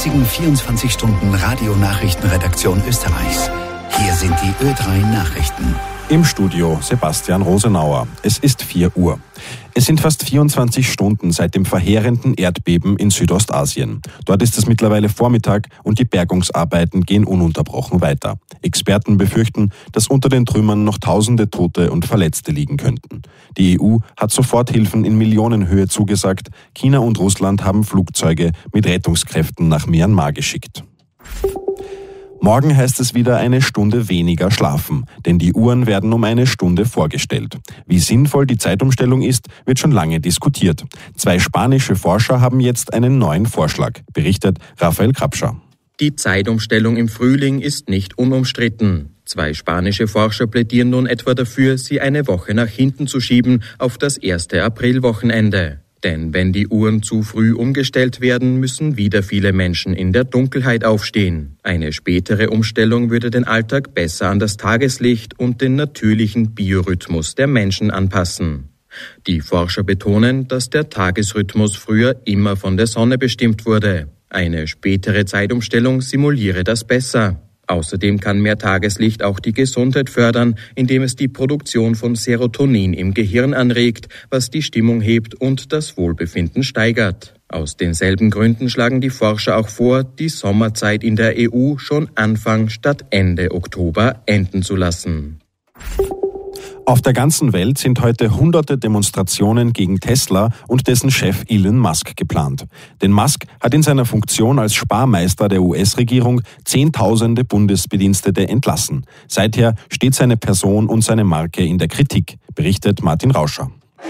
einzigen 24-Stunden-Radio-Nachrichtenredaktion Österreichs. Hier sind die Ö3 Nachrichten. Im Studio Sebastian Rosenauer. Es ist 4 Uhr. Es sind fast 24 Stunden seit dem verheerenden Erdbeben in Südostasien. Dort ist es mittlerweile Vormittag und die Bergungsarbeiten gehen ununterbrochen weiter. Experten befürchten, dass unter den Trümmern noch Tausende Tote und Verletzte liegen könnten. Die EU hat Soforthilfen in Millionenhöhe zugesagt. China und Russland haben Flugzeuge mit Rettungskräften nach Myanmar geschickt. Morgen heißt es wieder eine Stunde weniger schlafen, denn die Uhren werden um eine Stunde vorgestellt. Wie sinnvoll die Zeitumstellung ist, wird schon lange diskutiert. 2 spanische Forscher haben jetzt einen neuen Vorschlag, berichtet Raphael Krapscher. Die Zeitumstellung im Frühling ist nicht unumstritten. 2 spanische Forscher plädieren nun etwa dafür, sie eine Woche nach hinten zu schieben auf das 1. Aprilwochenende. Denn wenn die Uhren zu früh umgestellt werden, müssen wieder viele Menschen in der Dunkelheit aufstehen. Eine spätere Umstellung würde den Alltag besser an das Tageslicht und den natürlichen Biorhythmus der Menschen anpassen. Die Forscher betonen, dass der Tagesrhythmus früher immer von der Sonne bestimmt wurde. Eine spätere Zeitumstellung simuliere das besser. Außerdem kann mehr Tageslicht auch die Gesundheit fördern, indem es die Produktion von Serotonin im Gehirn anregt, was die Stimmung hebt und das Wohlbefinden steigert. Aus denselben Gründen schlagen die Forscher auch vor, die Sommerzeit in der EU schon Anfang statt Ende Oktober enden zu lassen. Auf der ganzen Welt sind heute hunderte Demonstrationen gegen Tesla und dessen Chef Elon Musk geplant. Denn Musk hat in seiner Funktion als Sparmeister der US-Regierung Zehntausende Bundesbedienstete entlassen. Seither steht seine Person und seine Marke in der Kritik, berichtet Martin Rauscher.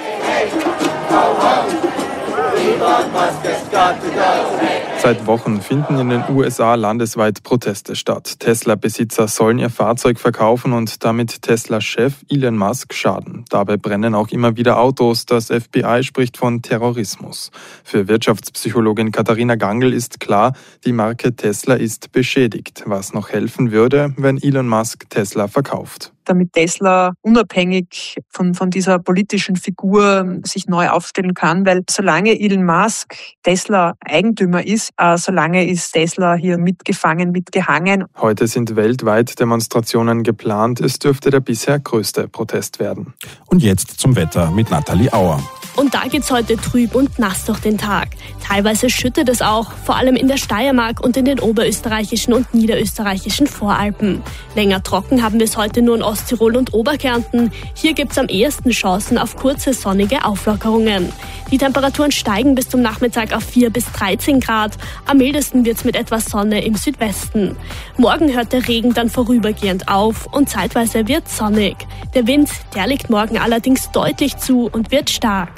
Seit Wochen finden in den USA landesweit Proteste statt. Tesla-Besitzer sollen ihr Fahrzeug verkaufen und damit Tesla-Chef Elon Musk schaden. Dabei brennen auch immer wieder Autos. Das FBI spricht von Terrorismus. Für Wirtschaftspsychologin Katharina Gangl ist klar, die Marke Tesla ist beschädigt. Was noch helfen würde, wenn Elon Musk Tesla verkauft. Damit Tesla unabhängig von dieser politischen Figur sich neu aufstellen kann, weil solange Elon Musk Tesla Eigentümer ist, solange ist Tesla hier mitgefangen, mitgehangen. Heute sind weltweit Demonstrationen geplant. Es dürfte der bisher größte Protest werden. Und jetzt zum Wetter mit Nathalie Auer. Und da geht's heute trüb und nass durch den Tag. Teilweise schüttet es auch, vor allem in der Steiermark und in den oberösterreichischen und niederösterreichischen Voralpen. Länger trocken haben wir es heute nur in Osttirol und Oberkärnten. Hier gibt's am ehesten Chancen auf kurze sonnige Auflockerungen. Die Temperaturen steigen bis zum Nachmittag auf 4 bis 13 Grad. Am mildesten wird's mit etwas Sonne im Südwesten. Morgen hört der Regen dann vorübergehend auf und zeitweise wird's sonnig. Der Wind, der liegt morgen allerdings deutlich zu und wird stark.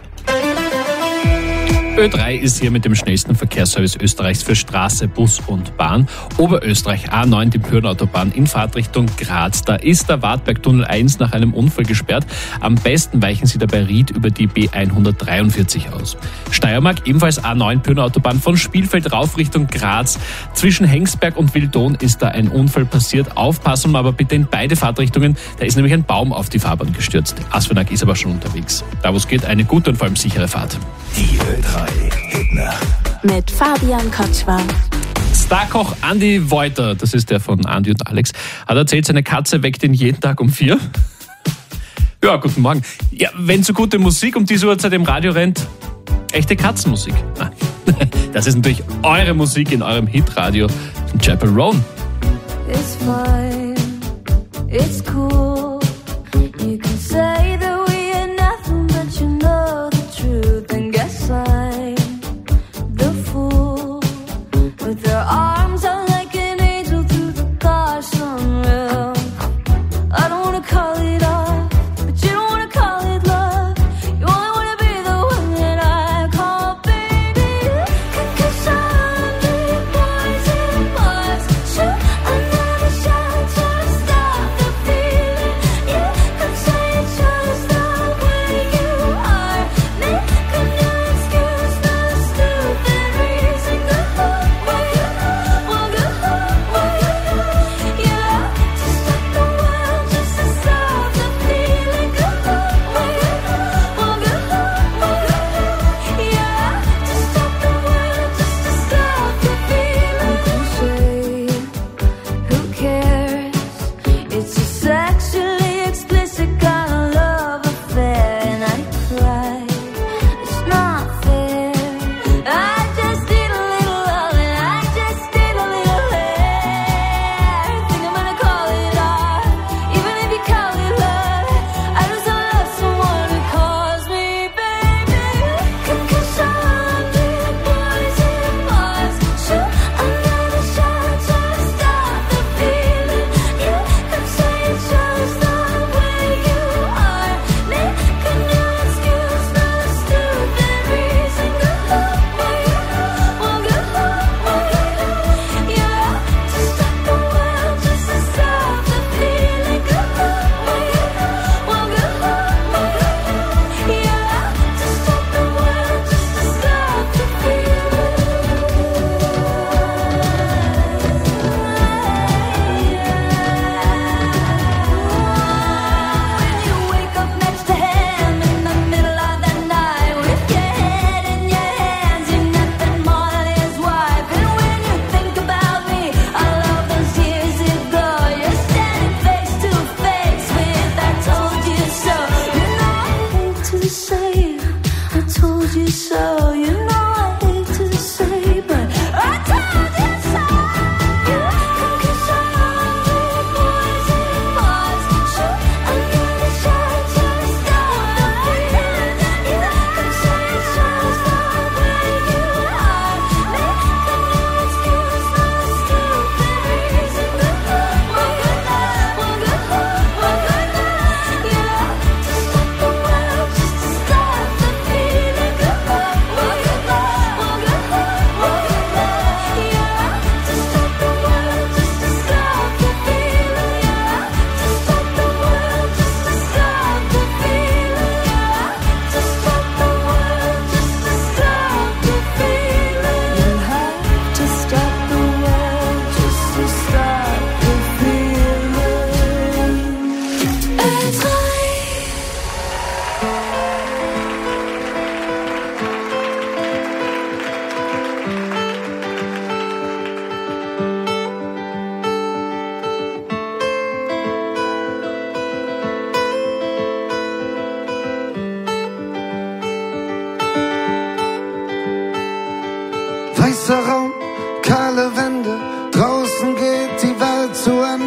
Ö3 ist hier mit dem schnellsten Verkehrsservice Österreichs für Straße, Bus und Bahn. Oberösterreich A9, die Pyrenautobahn in Fahrtrichtung Graz. Da ist der Wartbergtunnel 1 nach einem Unfall gesperrt. Am besten weichen Sie dabei Ried über die B143 aus. Steiermark, ebenfalls A9, Pyrenautobahn von Spielfeld rauf Richtung Graz. Zwischen Hengsberg und Wildon ist da ein Unfall passiert. Aufpassen aber bitte in beide Fahrtrichtungen. Da ist nämlich ein Baum auf die Fahrbahn gestürzt. Asfinag ist aber schon unterwegs. Da wo es geht, eine gute und vor allem sichere Fahrt. Die Ö3 Hitnacht mit Fabian Kotschwar. Starkoch Andi Wolter, das ist der von Andi und Alex, hat erzählt, seine Katze weckt ihn jeden Tag um 4. Ja, guten Morgen. Ja, wenn so gute Musik um diese Uhrzeit im Radio rennt, echte Katzenmusik. Das ist natürlich eure Musik in eurem Hitradio von Chapel Roan. It's fine, it's cool. You can say that we are nothing, but you know the truth. And guess I'm the fool. With their arms out like an angel through the car sunroof. I don't wanna call it off, but you don't wanna call it love. You only wanna be the one that I call baby. Cause I'm the poison bars. Shoot another shot, try to stop the feeling.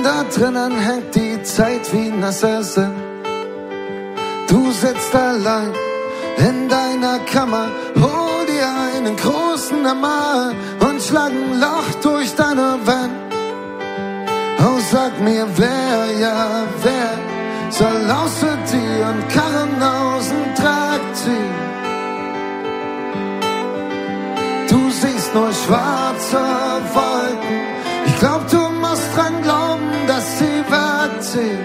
denn da drinnen hängt die Zeit wie nasser Sand. Du sitzt allein in deiner Kammer, hol dir einen großen Hammer und schlag ein Loch durch deine Wand. Oh, sag mir, wer soll außer dir und Karren aus dem Trakt ziehen? Du siehst nur schwarze Wolken, ich glaub, du musst dran glauben, dass sie wegziehen.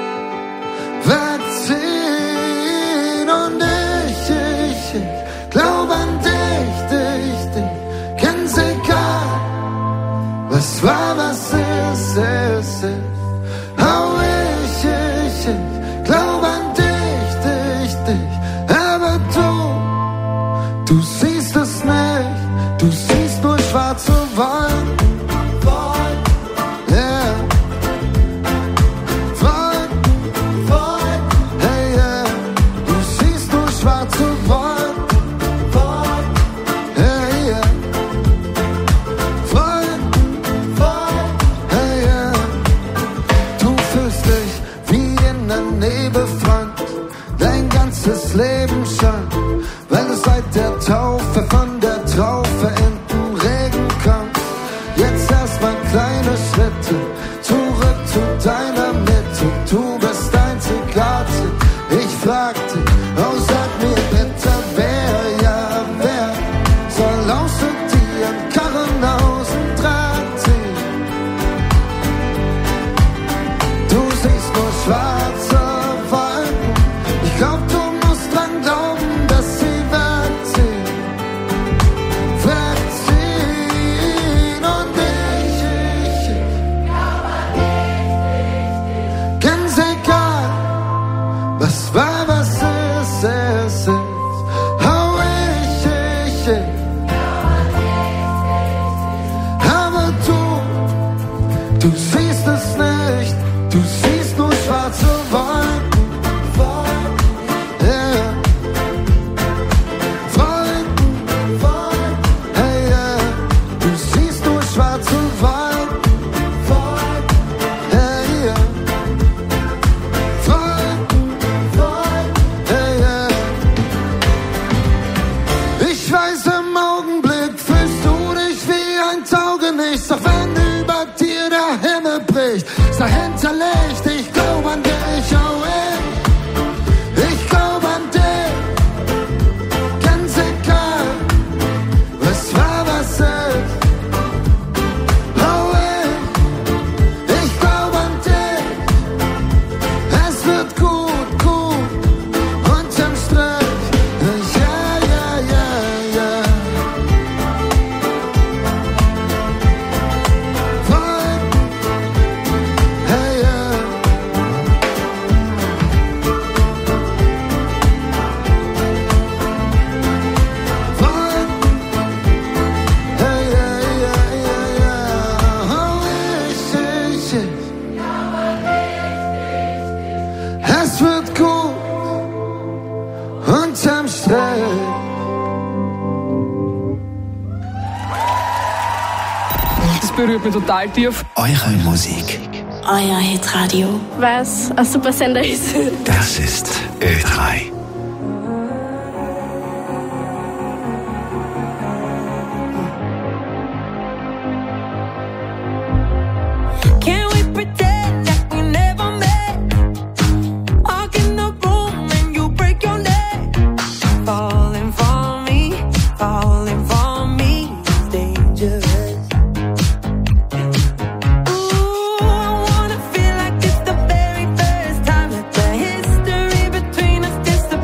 Und ich glaub an dich, ganz egal, was war, was ist. Oh, ich glaub an dich, aber du siehst es nicht, du siehst nur schwarze Wolken. Leben schon, weil du seit der Taufe von der Traufe in den Regen kommst. Jetzt erstmal kleine Schritte zurück zu deiner Mitte. Du bist einzigartig. Ich frag dich, oh sag mir bitte, wer soll außer dir einen Karren aus dem Draht ziehen? Du siehst nur schwarze Wolken. Ich glaub, du glauben, dass sie wegziehen und ich ganz egal, was war, was ist. Oh, ich aber du siehst es nicht, du siehst nur schwarze Wolken. Doch wenn über dir der Himmel bricht, dahinter Licht, ich glaub an dich, oh ich glaub an dich, ganz egal, was war, was ist, oh ich glaub an dich, es wird gut, unterm Strich, ja. Es wird gut unterm Strich. Das berührt mich total tief. Eure Musik. Euer Hitradio. Weil es ein super Sender ist. Das ist Ö3. Between us, just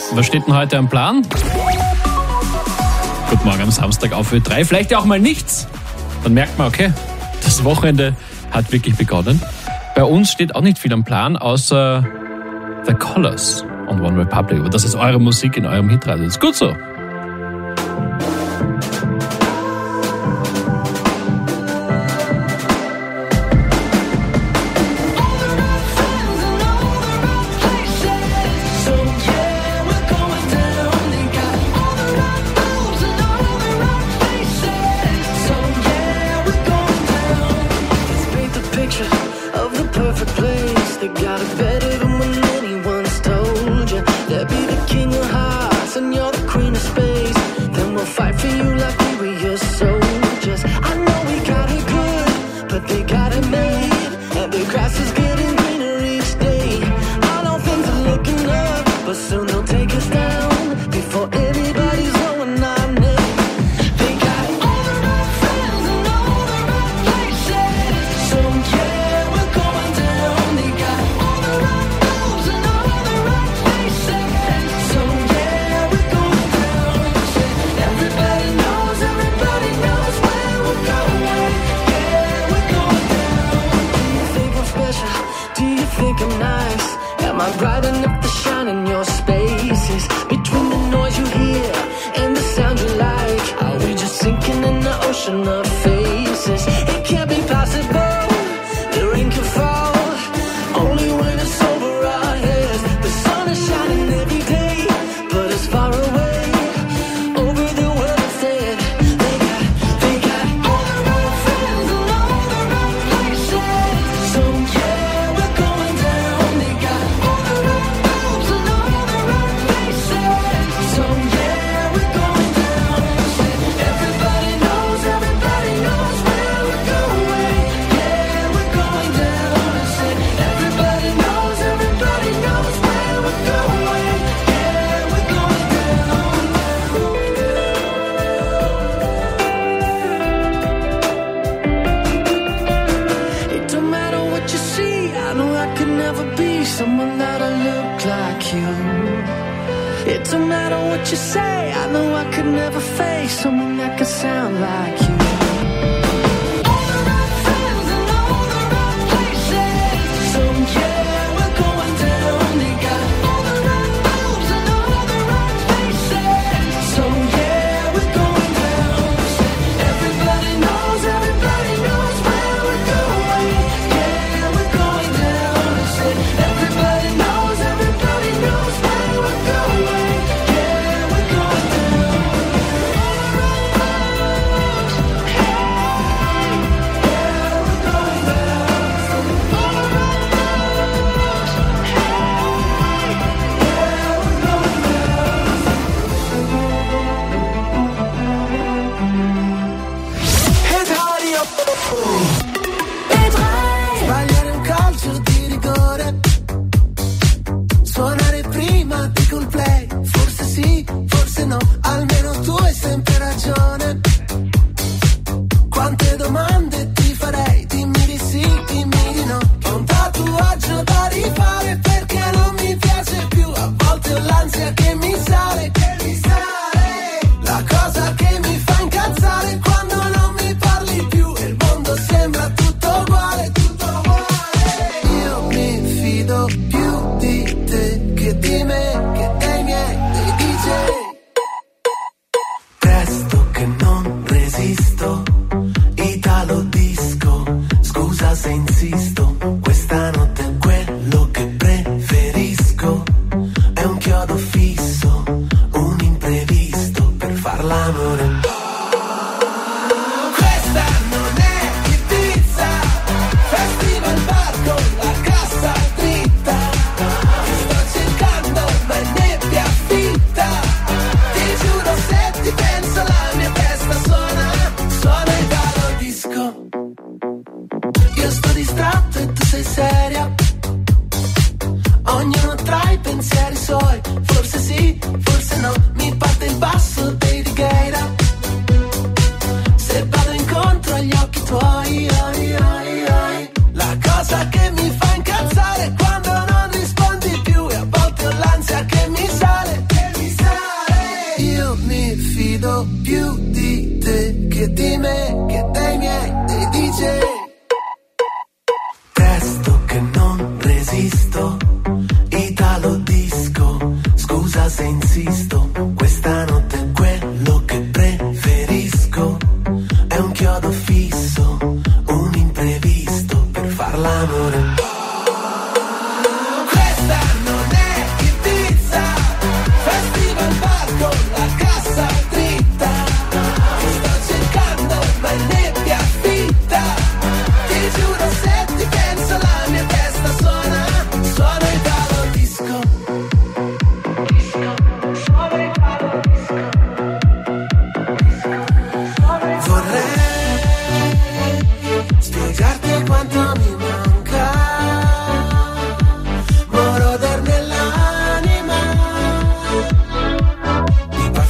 Was steht denn heute am Plan? Guten Morgen am Samstag auf Ö3. Vielleicht ja auch mal nichts. Dann merkt man, okay, das Wochenende hat wirklich begonnen. Bei uns steht auch nicht viel am Plan, außer The Colours und One Republic. Aber das ist eure Musik in eurem Hitradio. Das ist gut so.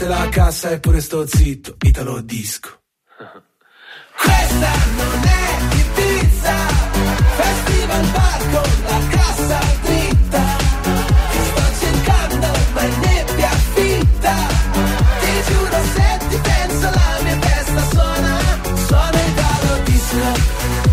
la cassa e pure sto zitto, Italo disco. Questa non è Ibiza, festival bar con la cassa dritta. Ti sto cercando ma in nebbia fitta. Ti giuro se ti penso la mia testa suona Italo disco.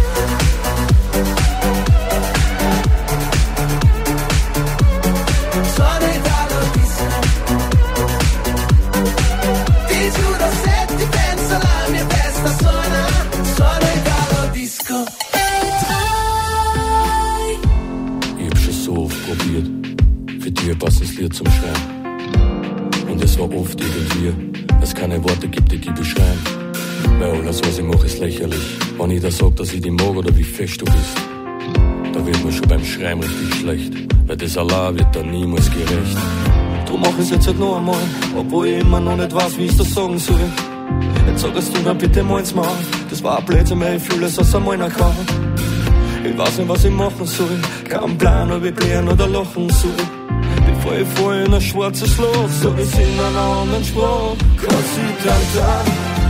Passt das Lied zum Schreiben. Und es war oft irgendwie, es keine Worte gibt, die beschreiben. Weil alles, was ich mache, ist lächerlich. Wenn ich da sag, dass ich dich mag oder wie fest du bist, da wird mir schon beim Schreiben richtig schlecht. Weil das allein wird dann niemals gerecht. Drum mach ich's jetzt halt noch einmal, obwohl ich immer noch nicht weiß, wie ich das sagen soll. Jetzt sag es du dann bitte mal ins Maul. Das war ein Blödsinn, weil ich fühle es aus einmal nach Kauf. Ich weiß nicht, was ich machen soll. Kein Plan, ob ich blären oder lachen soll. Bevor ich voll in ein schwarzes Loch, sag ich's in einer anderen Sprache. Cosita,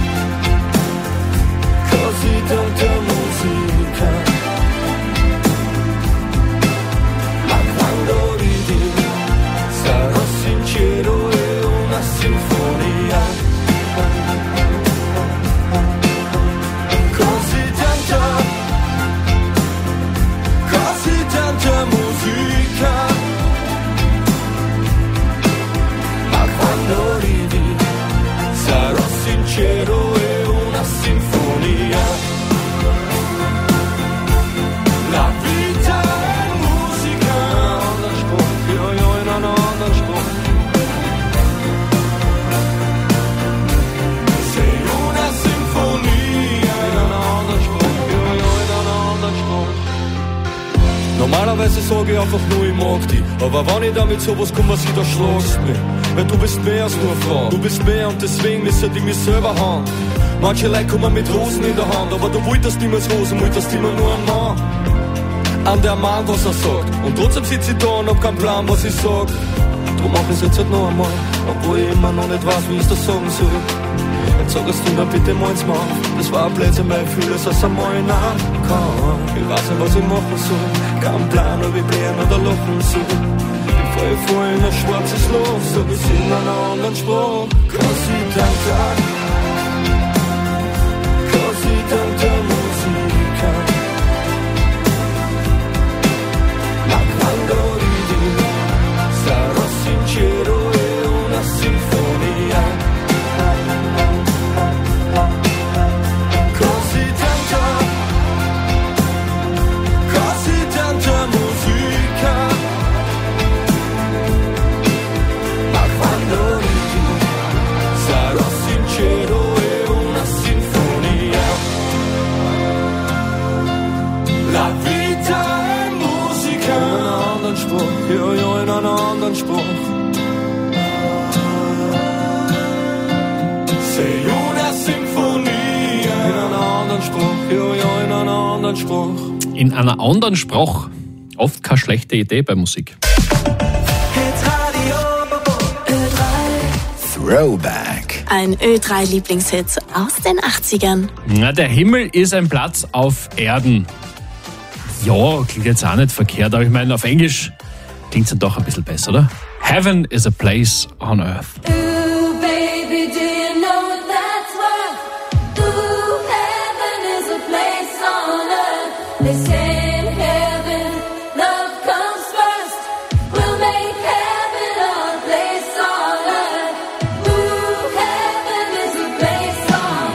Cosita musica. Ma quando ridi, sarò sincero, è una sinfonia. Così tanta musica. Quando ridi, sarò sincero, è una sinfonia. La vita è musica, ander Spruch, io in einen anderen Spruch. Sei una sinfonia, in einen anderen Spruch, io in einen anderen Spruch. Normalerweise sag ich einfach nur, ich mag dich. Aber wenn ich damit sowas komme, was ich da schlagst mich. Weil du bist mehr als nur eine Frau. Du bist mehr und deswegen müssen die mich selber haben. Manche Leute kommen mit Rosen in der Hand, aber du wolltest niemals Rosen, wolltest immer nur einen Mann. An der Mann, was er sagt. Und trotzdem sitze ich da und hab keinen Plan, was ich sag. Drum mach ich's jetzt halt noch einmal, obwohl ich immer noch nicht weiß, wie ich das sagen soll. Jetzt sag es du dann bitte mal ins Maul. Das war ein Blödsinn, weil ich fühle es aus einmal nach kann. Ich weiß nicht, was ich machen soll. Kein Plan, ob ich blären oder lachen soll. Ich fall in ein schwarzes Loch, sag ich's in einer anderen Sprache. Così tanta musica. Ma quando ridi, sarò sincero, è una sinfonia. Così tanta musica. La vita è musica, in einen anderen Spruch, io in einen anderen Spruch. Sei una sinfonia, in einen anderen Spruch, io in einen anderen Spruch. In einer anderen Sprache. Oft keine schlechte Idee bei Musik. Throwback. Ein Ö3-Lieblingshit aus den 80ern. Na, der Himmel ist ein Platz auf Erden. Ja, klingt jetzt auch nicht verkehrt, aber ich meine, auf Englisch klingt es dann doch ein bisschen besser, oder? Heaven is a place on earth. Ooh, baby, do you know what that's worth? Ooh, heaven is a place on earth. They say in heaven, love comes first. We'll make heaven our place on earth. Ooh, heaven is a place on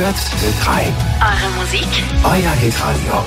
hört Ö3. Eure Musik, Euer Hitradio.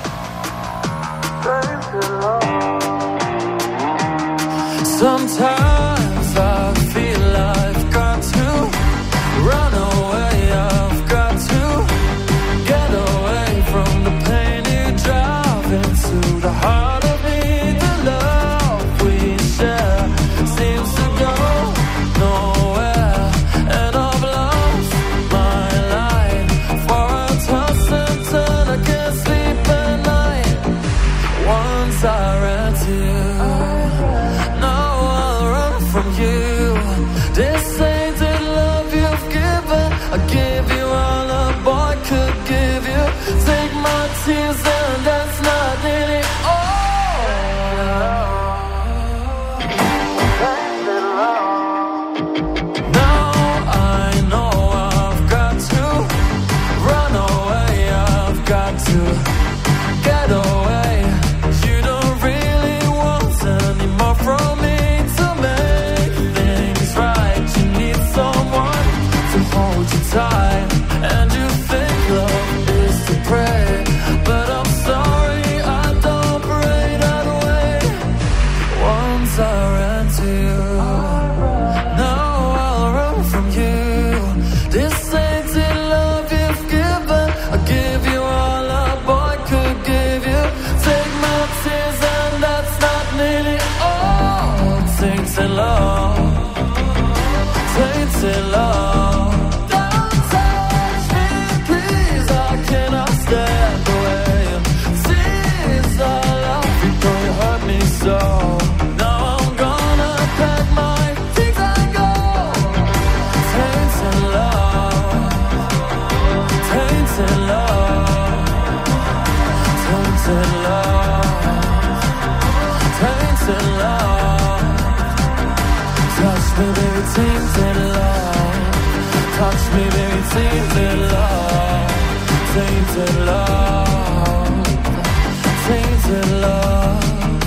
Sometimes I feel I've got to run away, I've got to get away from the pain you drive into the heart of me. The love we share seems to go nowhere, and I've lost my life for a toss and turn. I can't sleep at night. Once I ran to from you, this ain't the love you've given. I give you all a boy could give you. Take my tears and that's not nearly all. Now I know I've got to run away, I've got to get away. You don't really want any more from me. Time, and you think love is to pray, but I'm sorry, I don't pray that way. Once I ran to you, now I'll run from you. This ain't the love you've given. I give you all a boy could give you. Take my tears and that's not nearly all. Tainted love, tainted love. Tainted love, touch me, baby, tainted love, tainted love, tainted love.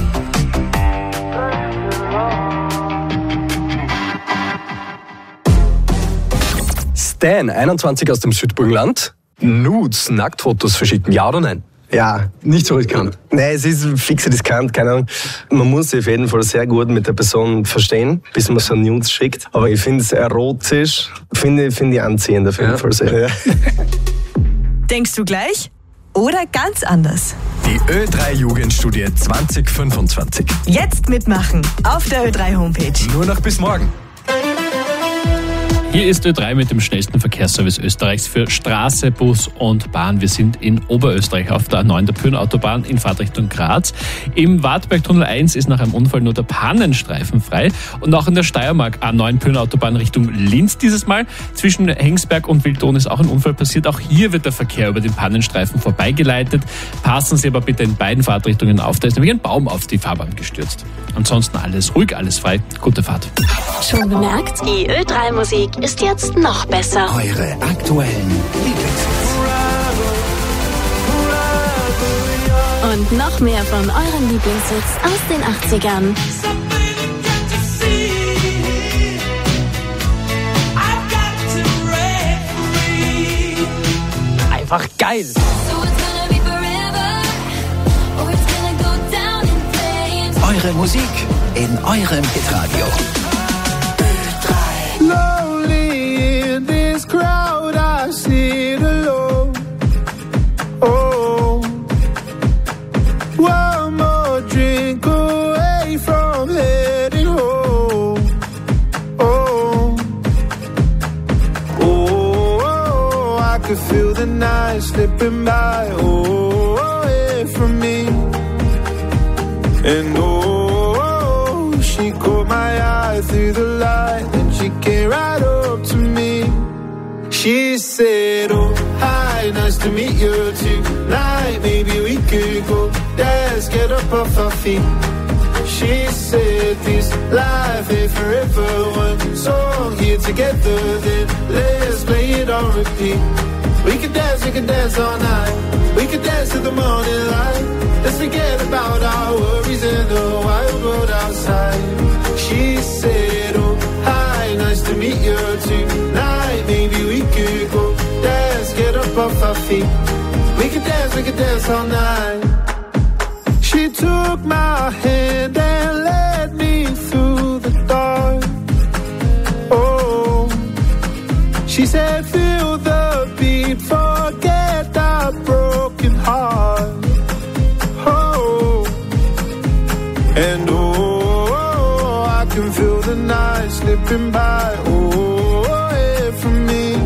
Stan, 21 aus dem Südburgenland. Nudes, Nacktfotos verschicken, ja oder nein? Ja. Nicht so riskant? Nein, es ist fix riskant, keine Ahnung. Man muss sich auf jeden Fall sehr gut mit der Person verstehen, bis man so Nudes schickt. Aber ich finde es erotisch, finde ich anziehend auf jeden Fall sehr. Ja. Denkst du gleich? Oder ganz anders? Die Ö3 Jugendstudie 2025. Jetzt mitmachen auf der Ö3 Homepage. Nur noch bis morgen. Hier ist Ö3 mit dem schnellsten Verkehrsservice Österreichs für Straße, Bus und Bahn. Wir sind in Oberösterreich auf der A9 der Pyhrn-Autobahn in Fahrtrichtung Graz. Im Wartbergtunnel 1 ist nach einem Unfall nur der Pannenstreifen frei. Und auch in der Steiermark A9 Pyhrn-Autobahn Richtung Linz dieses Mal. Zwischen Hengsberg und Wildon ist auch ein Unfall passiert. Auch hier wird der Verkehr über den Pannenstreifen vorbeigeleitet. Passen Sie aber bitte in beiden Fahrtrichtungen auf. Da ist nämlich ein Baum auf die Fahrbahn gestürzt. Ansonsten alles ruhig, alles frei. Gute Fahrt. Schon bemerkt? Die Ö3-Musik ist jetzt noch besser. Eure aktuellen Lieblingshits. Und noch mehr von euren Lieblingshits aus den 80ern. Einfach geil! Eure Musik in eurem Hitradio. Lonely in this crowd, I sit alone. Oh, one more drink away from heading home. Oh, oh, I could feel the night slipping by. Oh, away from me. And oh, she caught my eye through the light, and she came right up to me. She said, oh, hi, nice to meet you tonight. Maybe we could go dance, get up off our feet. She said, this life ain't forever. One song here together, then let's play it on repeat. We could dance all night. We could dance to the morning light. Let's forget about our worries in the wild world outside. She said, oh, hi, nice to meet you tonight. Maybe we could go dance, get we could dance all night. She took my hand and led me through the dark. Oh, she said, feel the beat, forget the broken heart. Oh, and I can feel the night slipping by. Oh, away from me.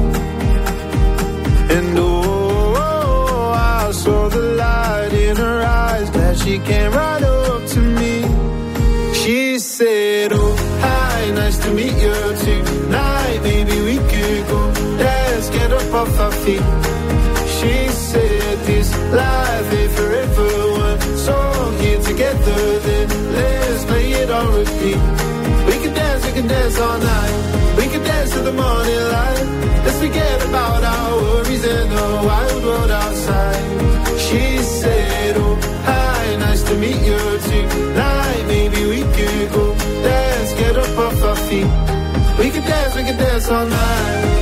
And I saw the light in her eyes. Glad she came right up to me. She said, oh, hi, nice to meet you tonight. Maybe we could go dance, get up off our feet. She said, this life ain't forever. One song here together, then let's play it on repeat. We can dance all night. We can dance to the morning light. Let's forget about our worries and the wild world outside. She said, oh, hi, nice to meet you tonight. Maybe we could go dance, get up off our feet. We can dance all night.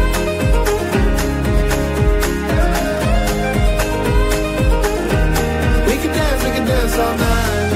We can dance all night.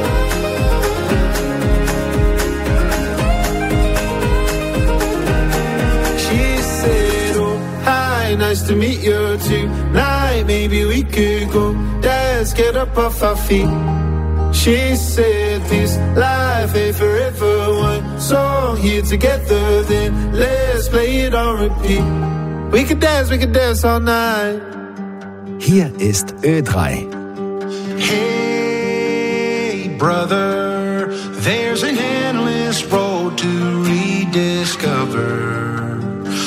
She said, oh, hi, nice to meet you tonight. Maybe we could go dance, get up off our feet. She said, this life ain't forever. One song here together, then let's play it on repeat. We can dance all night. Hier ist Ö3. Hey, brother, there's an endless road to rediscover.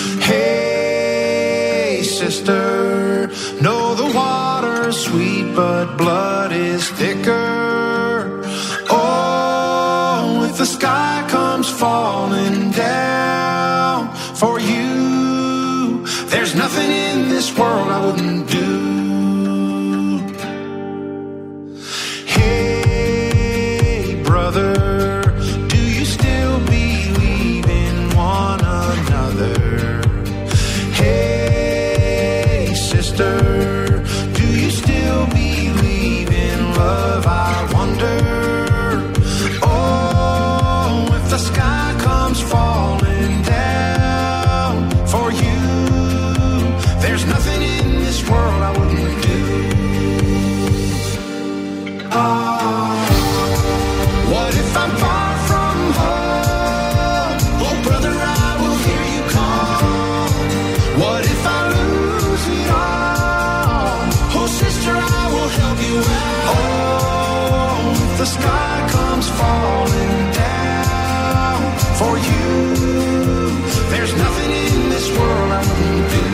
Hey, sister, know the water's sweet, but blood is thicker. Oh, if the sky comes falling down for you, there's nothing in this world I wouldn't do. Hey, brother, do you still believe in one another? Hey, sister, do you still believe in love? I wonder. Oh, if the sky comes falling down for you, there's nothing in this world I wouldn't do. What if I'm far from home? Oh, brother, I will hear you call. What if I lose it all? Oh, sister, I will help you out. Oh, if the sky comes falling down for you, there's nothing in this world I wouldn't do.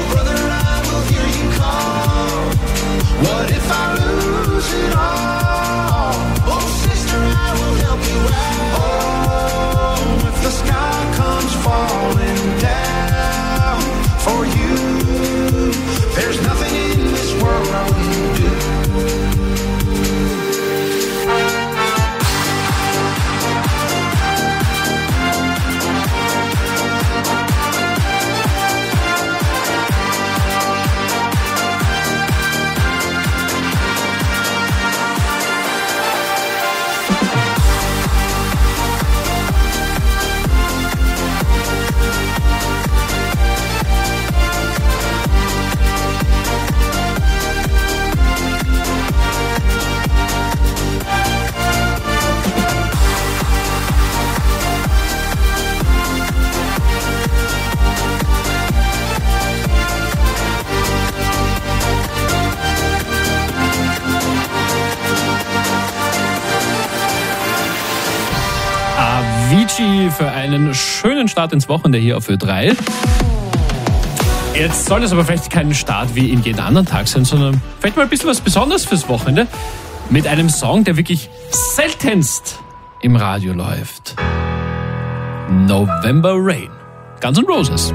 What if I lose it all? Avicii für einen schönen Start ins Wochenende hier auf Ö3. Jetzt soll es aber vielleicht kein Start wie in jedem anderen Tag sein, sondern vielleicht mal ein bisschen was Besonderes fürs Wochenende mit einem Song, der wirklich seltenst im Radio läuft. November Rain. Guns N' Roses.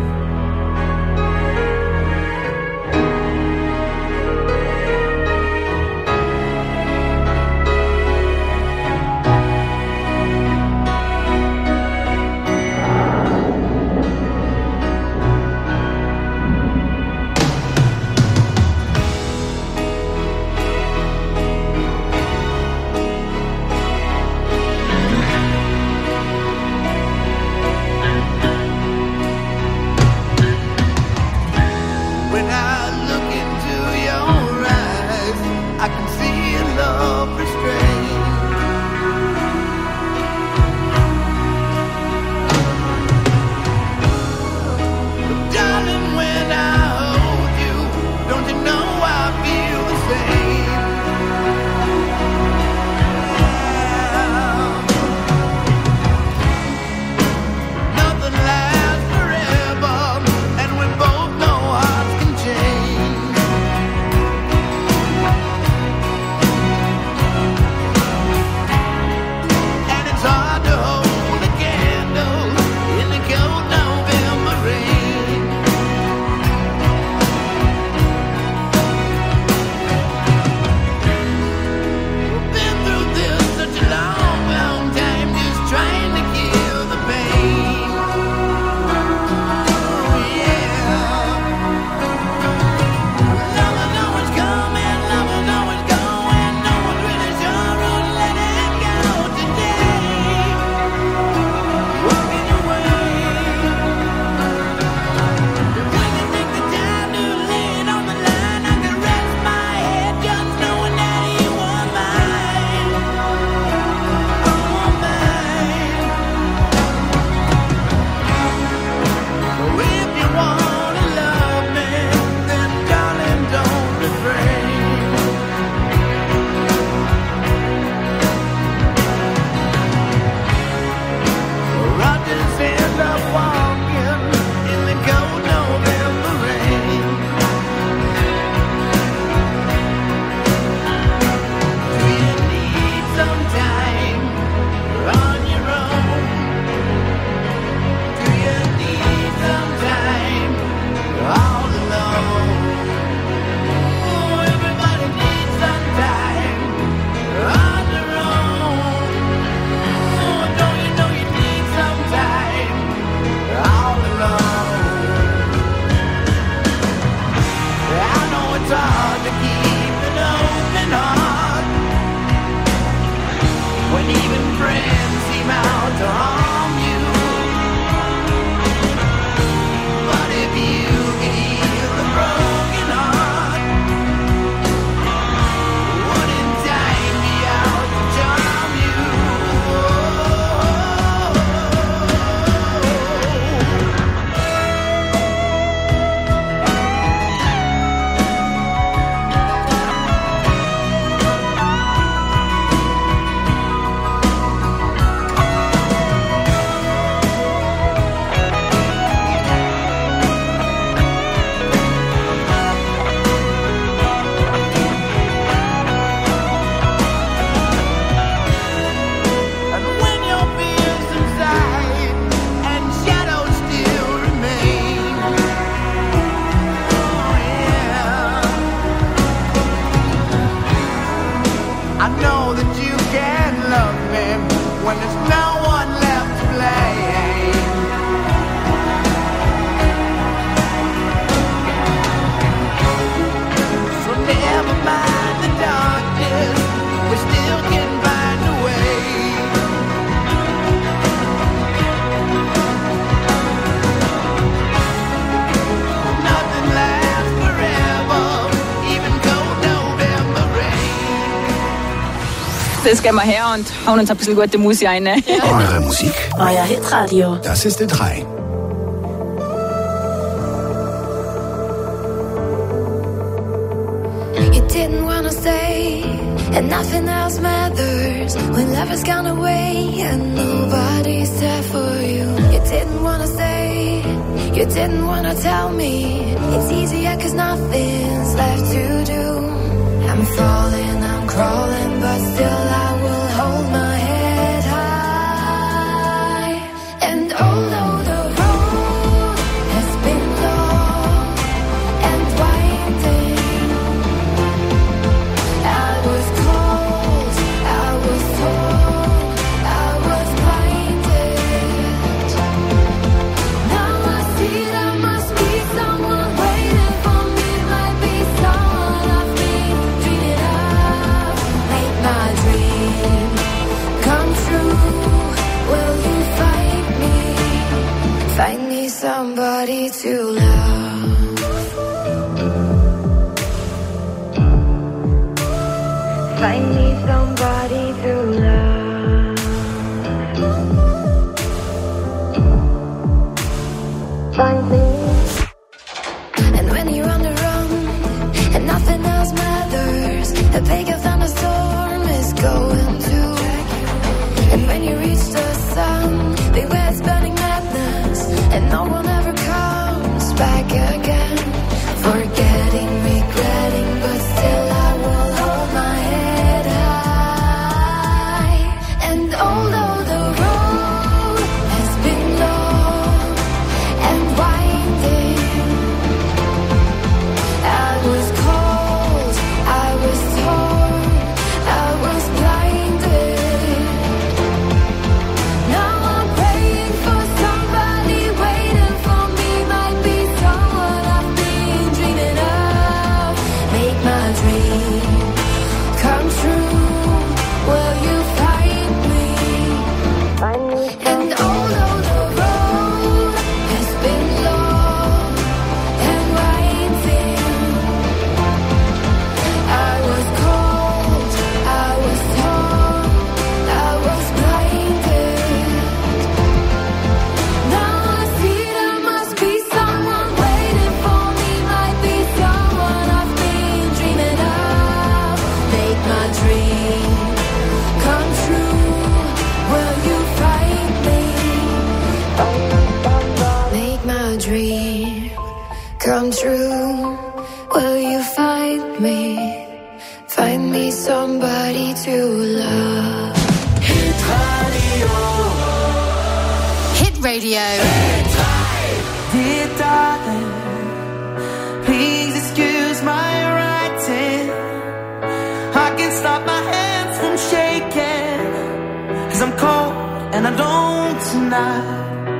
Jetzt gehen wir her und hauen uns ein bisschen gute Musik rein. Ne? Ja. Eure Musik? Euer Hitradio. Das ist Ö3. You didn't wanna stay, and nothing else matters when love has gone away and nobody's there for you. You didn't wanna say, you didn't wanna tell me. It's easier 'cause nothing's left to do. I'm falling, I'm crawling, but still I will hold my head high. And although the road has been long and winding, I was cold, I was torn, I was blinded. Now I see there must be someone waiting for me, might be someone I've been dreaming of. Make my dream come true. Will you find me? Find me somebody to love. Find me somebody to love. Find me. And when you're on the run and nothing else matters, a bigger thunderstorm is going to. And when you reach the sun, beware it's burning madness, and no one ever comes back again. Forgetting, regretting, but still I will hold my head high. And although the road has been long and winding, I was cold, I was torn, I was blinded. Now I'm praying for somebody waiting for me, might be someone I've been dreaming of. Make my dream come true. Will you find me? And although the road has been long and winding, I was cold, I was torn, I was blinded. Now I see there must be someone waiting for me, might be someone I've been dreaming of. Make my dream come true. Will you find me? Make my dream come true. Will you find me? Find me somebody to love. Hit radio. Hit radio. Dear darling, please excuse my writing. I can't stop my hands from shaking, 'cause I'm cold and I don't tonight.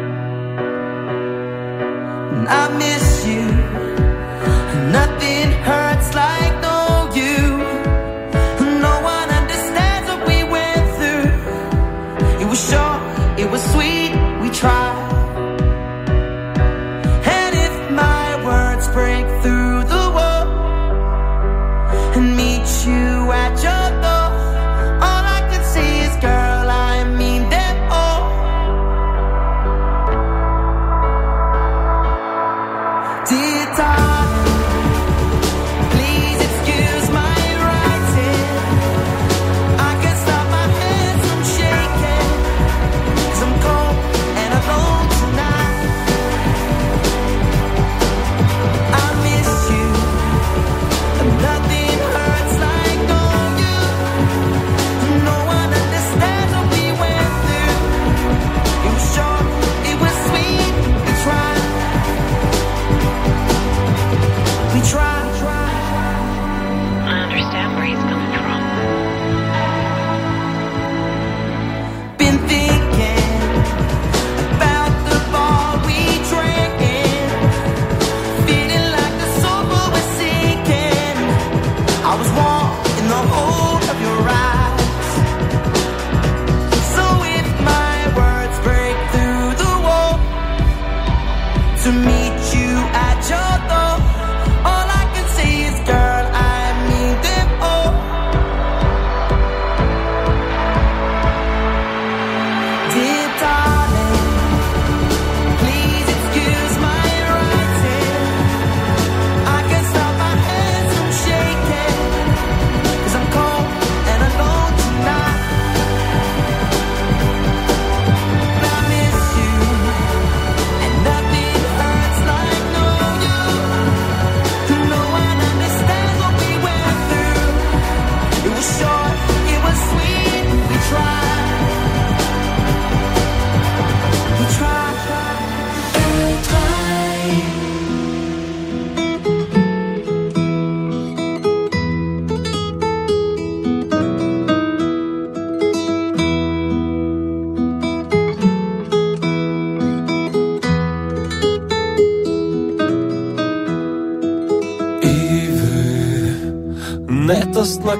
And I miss you. Nothing hurts like no you. No one understands what we went through. It was short, it was sweet, we tried. And if my words break through the wall and meet you at your door, all I can say is, girl, I mean them all. Dear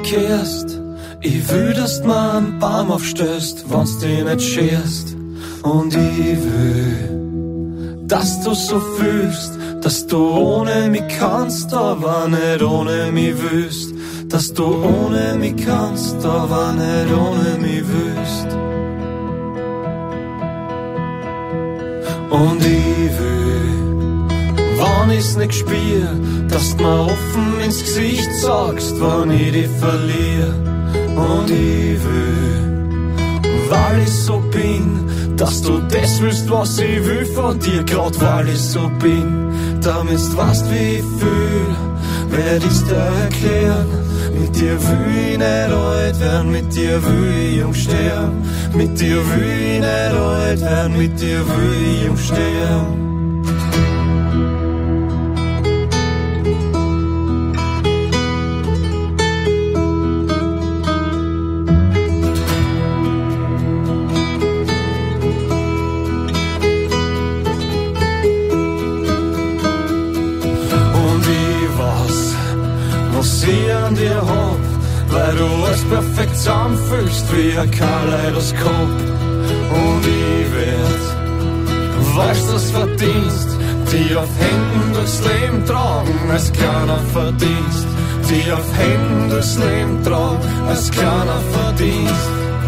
kehrst. Ich will, dass du mir einen Baum aufstößt, wenn's dich nicht scherst. Und ich will, dass du so fühlst, dass du ohne mich kannst, aber nicht ohne mich willst. Dass du ohne mich kannst, aber nicht ohne mich willst. Und ich will, wenn ich's nicht spür, dass du mir offen ins Gesicht sagst, wenn ich dich verliere. Und ich will, weil ich so bin, dass du das willst, was ich will von dir, grad weil ich so bin, damit du weißt, wie ich fühl, werd ich's dir erklären. Mit dir will ich nicht alt werden, mit dir will ich jung sterben. Mit dir will ich nicht alt werden, mit dir will ich jung sterben. An dir hab, weil du alles perfekt zusammenfügst wie ein Kaleidoskop. Und ich werd, weißt du's verdienst, die auf Händen durchs Leben tragen, als keiner verdienst. Die auf Händen durchs Leben tragen, als keiner verdienst.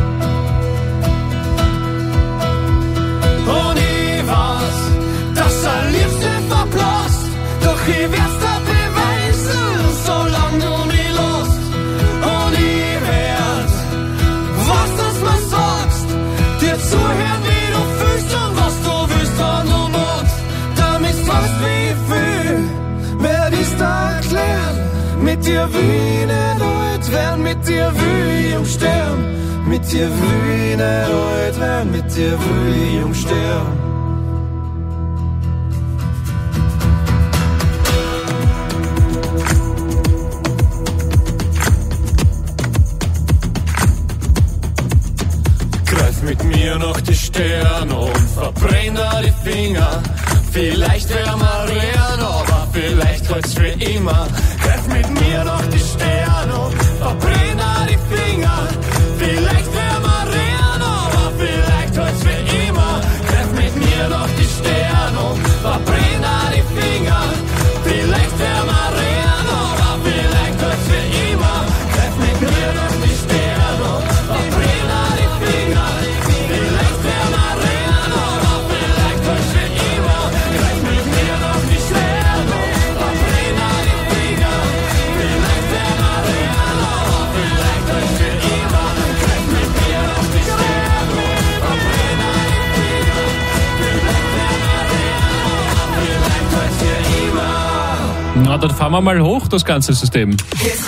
Und ich weiß, dass er Liebste verblasst, doch ich werd's dir beweisen, solange du mich lässt. Und ich werd, was das mir sagst, dir zuhören, wie du fühlst und was du willst, wenn du magst. Damit du weißt, wie ich fühl, werd ich's dir erklären. Mit dir will ich nicht alt werden, mit dir will ich jung sterben. Mit dir will ich nicht alt werden, mit dir will ich jung sterben. Mit mir noch die Sterne und verbrenn da die Finger. Vielleicht wär mal rein, aber vielleicht heut's für immer. Greif mit mir noch die Sterne und verbrenn da die Finger. Vielleicht wär mal rein, aber vielleicht heut's für immer. Greif mit mir noch die Sterne und verbrenn da die Finger. Vielleicht wär mal rein, aber vielleicht heut's für immer. Greif mit mir noch die Sterne und verbrenn da die Finger. Vielleicht wär mal rein, aber vielleicht heut's für immer. Greif mit mir noch die Sterne und verbrenn da die Finger. Vielleicht wär mal rein, aber vielleicht heut's für immer. Greif mit mir noch die Sterne und verbrenn da die Finger. Vielleicht wär mal rein, aber vielleicht heut's für immer. Na, dann fahren wir mal hoch, das ganze System.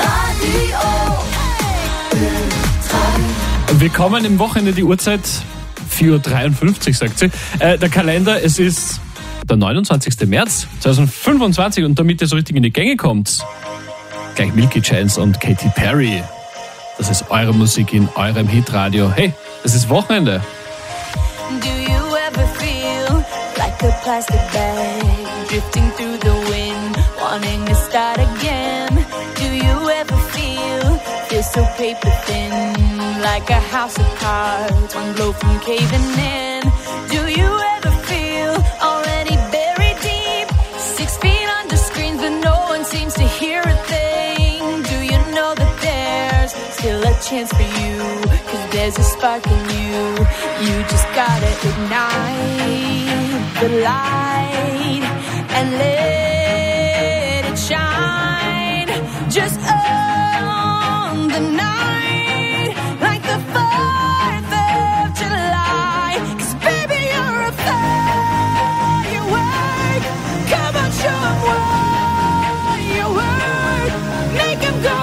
Wir kommen im Wochenende die Uhrzeit 4.53 Uhr, sagt sie. Der Kalender, es ist der 29. März 2025 und damit ihr so richtig in die Gänge kommt, gleich Milky Chance und Katy Perry. Das ist eure Musik in eurem Hitradio. Hey, es ist Wochenende. Do you ever feel like a plastic bag drifting through the wind, wanting to start again? Do you ever feel so paper thin, like a house of cards, one blow from caving in? Do you ever feel already buried deep, 6 feet under screens but no one seems to hear a thing? Do you know that there's still a chance for you, 'cause there's a spark in you, you just gotta ignite the light and let it shine, just on the night, like the 4th of July, 'cause baby you're a firework, come on show 'em what you work, make 'em go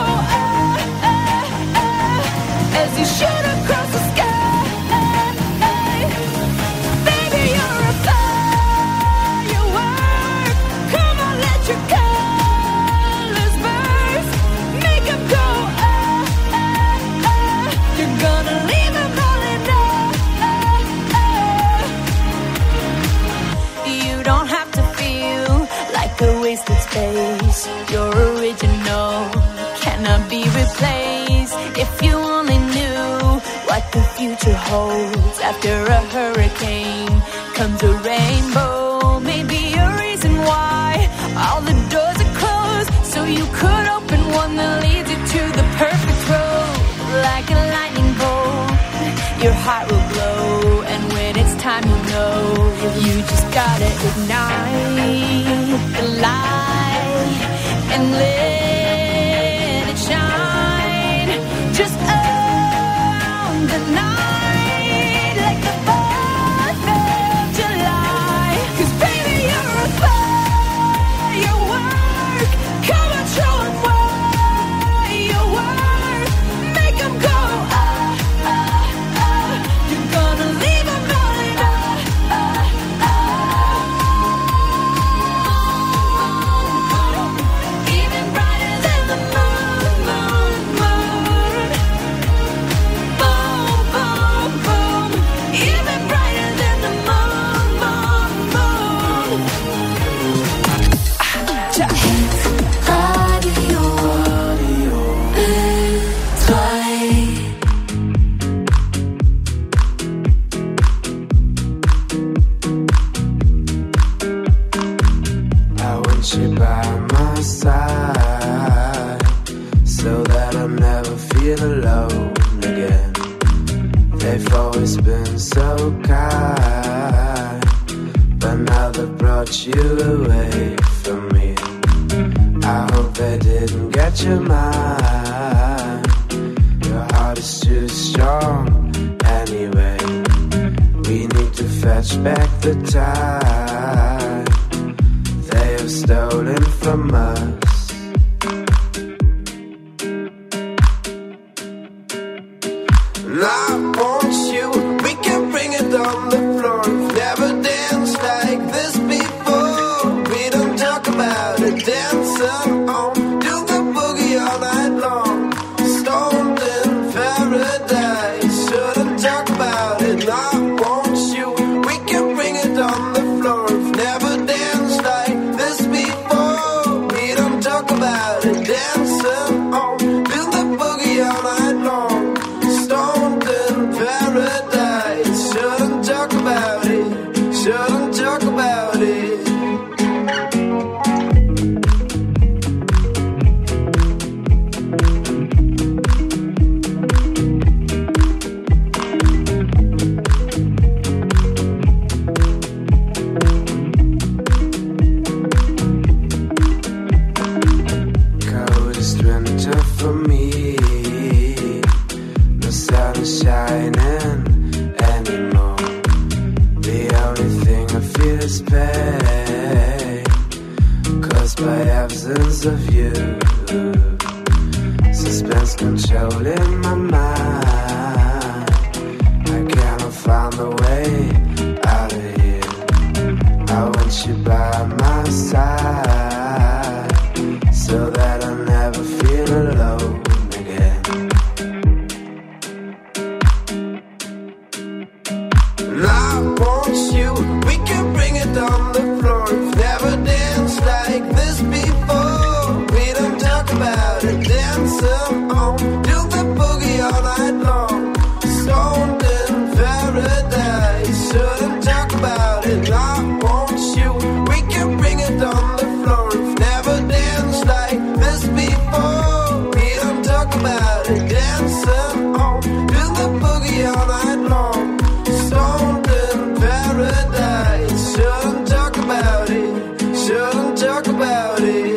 as you shoot across the sky. Baby, you're a firework. Come on, let your colors burst. Make 'em go You're gonna leave 'em all in You don't have to feel like a wasted space. You're original, cannot be replaced. If you only knew what the future holds. After a hurricane comes a rainbow. Maybe a reason why all the doors are closed, so you could open one that leads you to the perfect road. Like a lightning bolt, your heart will glow, and when it's time you'll know. You just gotta ignite the light and let it shine. Just own the night like the 4th of July. 'Cause baby, you're a firework. Come on, show 'em what you're worth. Make 'em go, ah, ah, ah. You're gonna leave 'em going, ah, ah, ah. Even brighter than the moon, moon, moon. Boom, boom, boom. Even brighter than the moon, moon, moon. Radio I want you by my side, so that I never feel alone again. They've always been so kind, but now they've brought you away from me. I hope they didn't get your mind. Your heart is too strong anyway. We need to fetch back the time they have stolen from us. And I want you, we can bring it on the floor. We've never danced like this before. We don't talk about it, dancing on, do the boogie all night long. Stoned in paradise, shouldn't talk about it. And I want you, we can bring it on the floor. We've never danced like this before. We don't talk about it, dancing on, do the boogie all night long. Stoned in paradise, shouldn't talk about it, shouldn't talk about it. Coldest winter for me. The sun is shining anymore. The only thing I feel is pain, caused by absence of you. Suspense controlling my mind. I cannot find a way out of here. I want you by my side, so that I never feel alone again. And I want you, we can bring it on the floor. We've never danced like this before. We don't talk about it, dancing on, do the boogie all night long. Stoned in paradise, shouldn't talk about it. And I want you, we can bring it on the floor. We've never danced like this before. We don't talk about it, dancing on, do the boogie all night long. Stoned in paradise, shouldn't talk about it, shouldn't talk about it.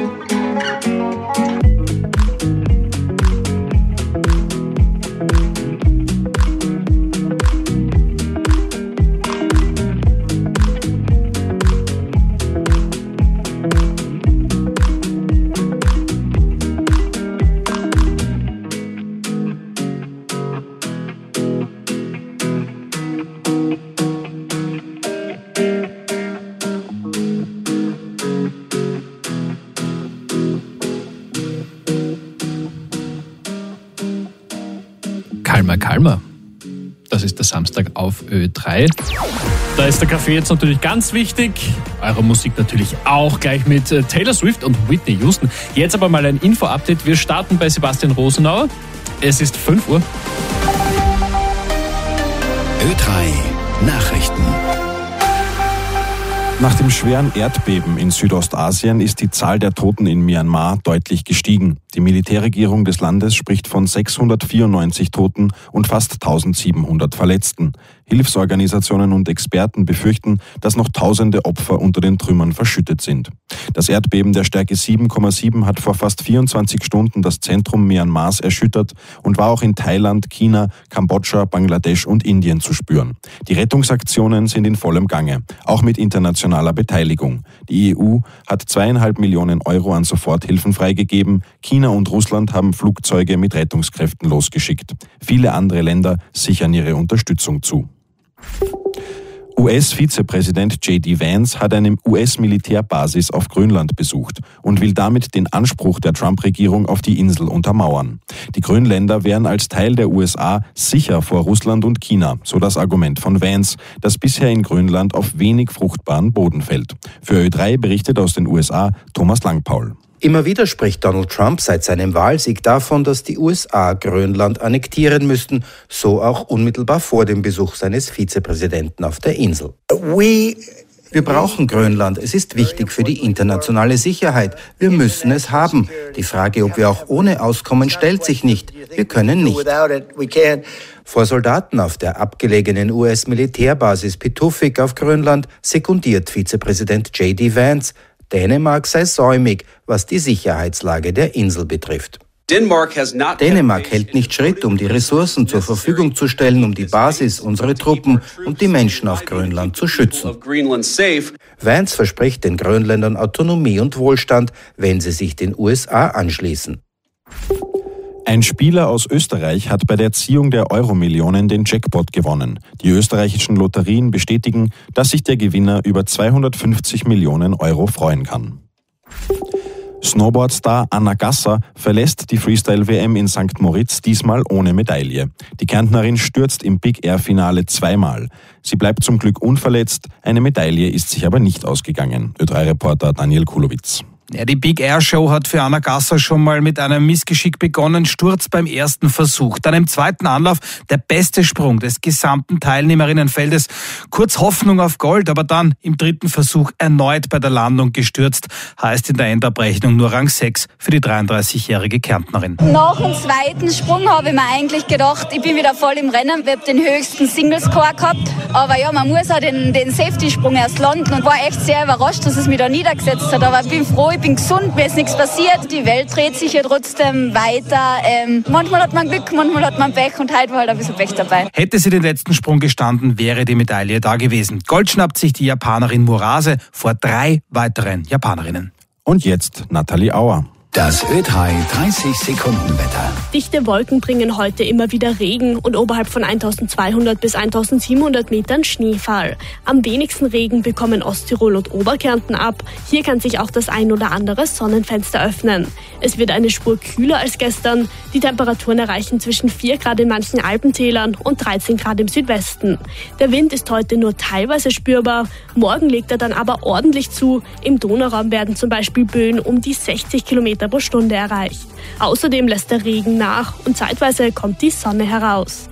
Kalmar, Kalmar. Das ist der Samstag auf Ö3. Da ist der Kaffee jetzt natürlich ganz wichtig. Eure Musik natürlich auch gleich mit Taylor Swift und Whitney Houston. Jetzt aber mal ein Info-Update. Wir starten bei Sebastian Rosenauer. Es ist 5 Uhr. Ö3 Nachrichten. Nach dem schweren Erdbeben in Südostasien ist die Zahl der Toten in Myanmar deutlich gestiegen. Die Militärregierung des Landes spricht von 694 Toten und fast 1700 Verletzten. Hilfsorganisationen und Experten befürchten, dass noch tausende Opfer unter den Trümmern verschüttet sind. Das Erdbeben der Stärke 7,7 hat vor fast 24 Stunden das Zentrum Myanmars erschüttert und war auch in Thailand, China, Kambodscha, Bangladesch und Indien zu spüren. Die Rettungsaktionen sind in vollem Gange, auch mit internationaler Beteiligung. Die EU hat 2,5 Millionen Euro an Soforthilfen freigegeben. China und Russland haben Flugzeuge mit Rettungskräften losgeschickt. Viele andere Länder sichern ihre Unterstützung zu. US-Vizepräsident J.D. Vance hat eine US-Militärbasis auf Grönland besucht und will damit den Anspruch der Trump-Regierung auf die Insel untermauern. Die Grönländer wären als Teil der USA sicher vor Russland und China, so das Argument von Vance, das bisher in Grönland auf wenig fruchtbaren Boden fällt. Für Ö3 berichtet aus den USA Thomas Langpaul. Immer wieder spricht Donald Trump seit seinem Wahlsieg davon, dass die USA Grönland annektieren müssten, so auch unmittelbar vor dem Besuch seines Vizepräsidenten auf der Insel. Wir brauchen Grönland. Es ist wichtig für die internationale Sicherheit. Wir müssen es haben. Die Frage, ob wir auch ohne auskommen, stellt sich nicht. Wir können nicht. Vor Soldaten auf der abgelegenen US-Militärbasis Pituffik auf Grönland sekundiert Vizepräsident J.D. Vance. Dänemark sei säumig, was die Sicherheitslage der Insel betrifft. Dänemark hält nicht Schritt, um die Ressourcen zur Verfügung zu stellen, um die Basis, unsere Truppen und die Menschen auf Grönland zu schützen. Vance verspricht den Grönländern Autonomie und Wohlstand, wenn sie sich den USA anschließen. Ein Spieler aus Österreich hat bei der Ziehung der Euro-Millionen den Jackpot gewonnen. Die österreichischen Lotterien bestätigen, dass sich der Gewinner über 250 Millionen Euro freuen kann. Snowboardstar Anna Gasser verlässt die Freestyle-WM in St. Moritz diesmal ohne Medaille. Die Kärntnerin stürzt im Big-Air-Finale zweimal. Sie bleibt zum Glück unverletzt, eine Medaille ist sich aber nicht ausgegangen. Ö3-Reporter Daniel Kulowitz. Ja, die Big Air Show hat für Anna Gasser schon mal mit einem Missgeschick begonnen. Sturz beim ersten Versuch. Dann im zweiten Anlauf der beste Sprung des gesamten Teilnehmerinnenfeldes. Kurz Hoffnung auf Gold, aber dann im dritten Versuch erneut bei der Landung gestürzt. Heißt in der Endabrechnung nur Rang 6 für die 33-jährige Kärntnerin. Nach dem zweiten Sprung habe ich mir eigentlich gedacht, ich bin wieder voll im Rennen. Ich habe den höchsten Single-Score gehabt. Aber ja, man muss auch den Safety-Sprung erst landen und war echt sehr überrascht, dass es mich da niedergesetzt hat. Aber ich bin froh, ich bin gesund, mir ist nichts passiert. Die Welt dreht sich ja trotzdem weiter. Manchmal hat man Glück, manchmal hat man Pech und heute war halt ein bisschen Pech dabei. Hätte sie den letzten Sprung gestanden, wäre die Medaille da gewesen. Gold schnappt sich die Japanerin Murase vor 3 weiteren Japanerinnen. Und jetzt Nathalie Auer. Das Ö3 30-Sekunden-Wetter. Dichte Wolken bringen heute immer wieder Regen und oberhalb von 1200 bis 1700 Metern Schneefall. Am wenigsten Regen bekommen Osttirol und Oberkärnten ab. Hier kann sich auch das ein oder andere Sonnenfenster öffnen. Es wird eine Spur kühler als gestern. Die Temperaturen erreichen zwischen 4 Grad in manchen Alpentälern und 13 Grad im Südwesten. Der Wind ist heute nur teilweise spürbar. Morgen legt er dann aber ordentlich zu. Im Donauraum werden zum Beispiel Böen um die 60 Kilometer pro Stunde erreicht. Außerdem lässt der Regen nach und zeitweise kommt die Sonne heraus.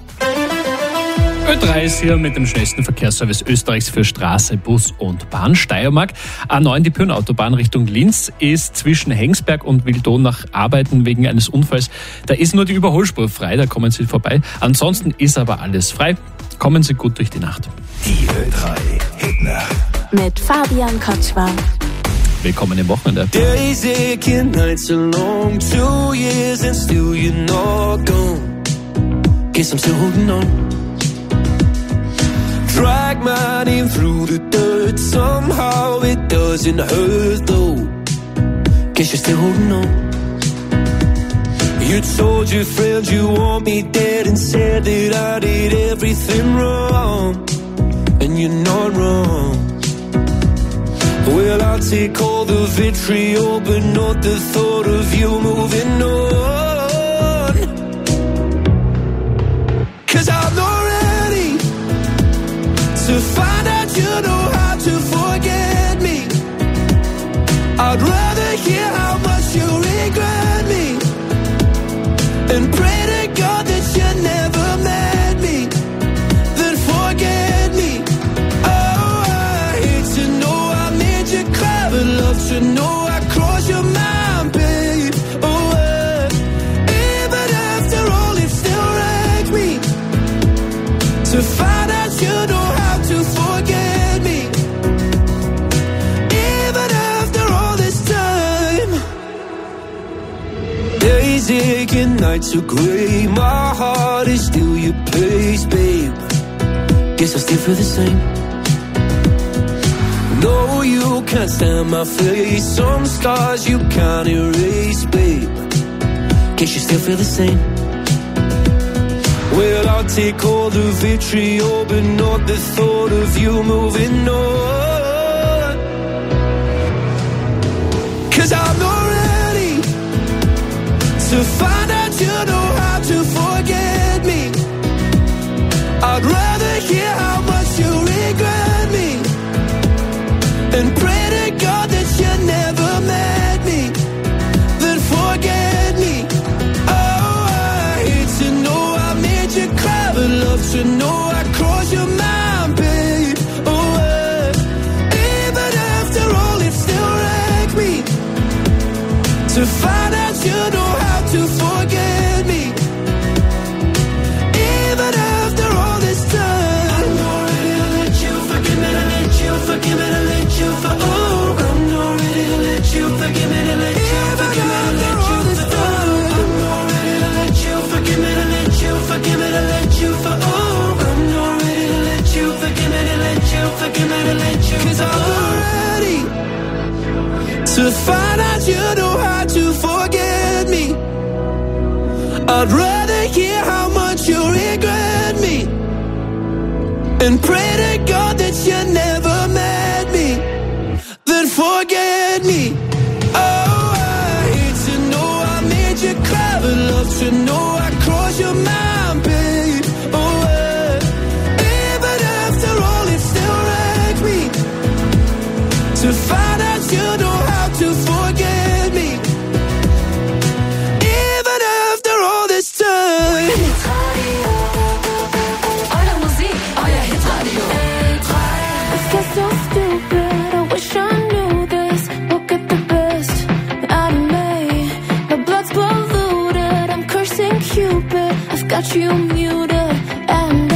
Ö3 ist hier mit dem schnellsten Verkehrsservice Österreichs für Straße, Bus und Bahn. Steiermark. A9, die Pirnautobahn Richtung Linz, ist zwischen Hengsberg und Wildon nach Arbeiten wegen eines Unfalls. Da ist nur die Überholspur frei, da kommen Sie vorbei. Ansonsten ist aber alles frei. Kommen Sie gut durch die Nacht. Die Ö3 Hitnacht. Mit Fabian Kotschwar. Willkommen im Wochenende. Days aching, nights are long, 2 years and still you're not gone. Guess I'm still holding on. Drag my name through the dirt, somehow it doesn't hurt though. Guess you're still holding on. You told your friends you want me dead and said that I did everything wrong. And you're not wrong. Well, I'll take all the vitriol, but not the thought of you moving on. 'Cause I'm not ready to find out you know how to forget me. I'd rather hear how much you regret me and pray to and nights are grey. My heart is still your place, babe. Guess I still feel the same. No, you can't stand my face. Some scars you can't erase, babe. Guess you still feel the same. Well, I'll take all the vitriol, but not the thought of you moving on. 'Cause I'm not ready to find out you know how to forget me. I'd rather hear how much you regret me and pray to God that you never met me, then forget me. Oh, I hate to know I made you cry, but love to know I crossed your mind, babe. Oh, even after all, it still wrecked me to find out you know how to forget me. Even after all this time, I'm not ready to let you forgive me, to let you forgive me, to let you for. Oh, I'm not ready to let you forgive me, to let you forgive me, to let you for. I'm not ready to let you forgive me, to let you forgive me, to let you for. Oh, I'm not ready to let you forgive me, to let you forgive me, to let you. 'Cause I'm not ready to find out you know how to forget me. I'd rather hear how much you regret me and pray to God that you never met me, then forget me. Oh, I hate to know I made you cry, but love to know I crossed your mind, babe. Oh, even after all, it still wrecked me to find out you know how to forget me. Even after all this time. Eure Musik, euer Hitradio. I feel so stupid, I wish I knew this. We'll get the best out of me. My blood's polluted, I'm cursing Cupid. I've got you muted and